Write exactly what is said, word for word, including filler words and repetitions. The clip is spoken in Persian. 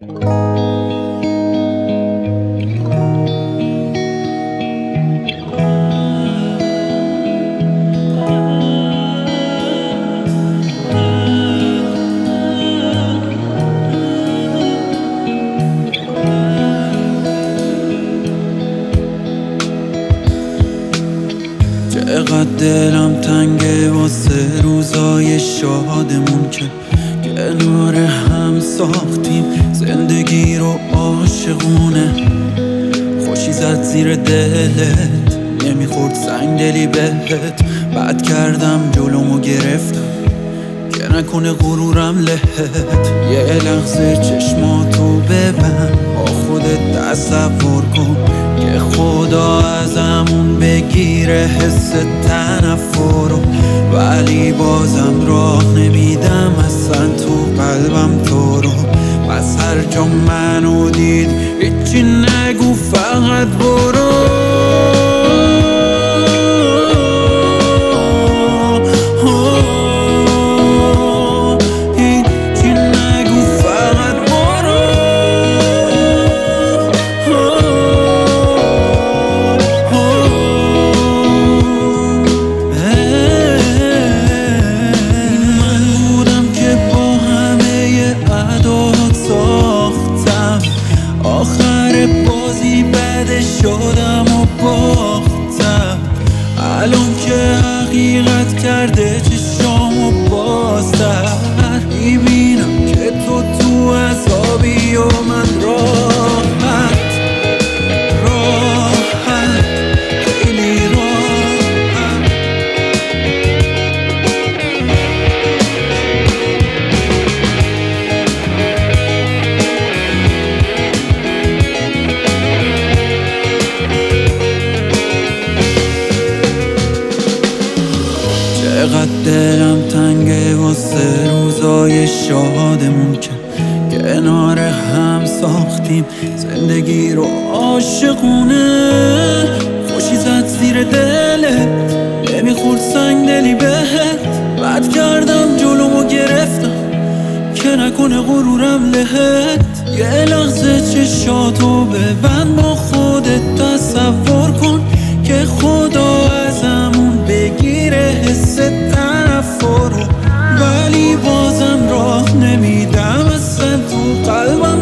چقدر دلم تنگه واسه روزای شادمون که کنار هم ساختیم زندگی رو عاشقونه. خوشی زد زیر دلت، نمیخورد سنگ دلی بهت. بد کردم جلومو گرفتم که نکنه غرورم لهت. یه لحظه چشماتو ببند، با خودت تصور کن که خدا ازمون بگیره حس تنفر رو. ولی بازم راه نمیدم اصلا تو قلبم تو رو. پس هر جا منو دید هیچی نگو، فقط برو. آخر بازی بده شدم و باختم، الان که حقیقت کرده چشامو بازتر. میبینم که تو تو عذابی و من راحت راحت خیلی راحت. چقدر دلم تنگه واسه روزای شادمون که کنار هم ساختیم زندگی رو عاشقونه. خوشی زد زیر دلت، نمیخورد سنگ دلی بهت. بد کردم جلومو گرفتم که نکنه غرورم لهت. یه لحظه چشاتو ببند، با خودت تصور کن که خدا ازمون بگیره حس تنفر رو. ولی بازم راه نمیدم اصلا تو قلبم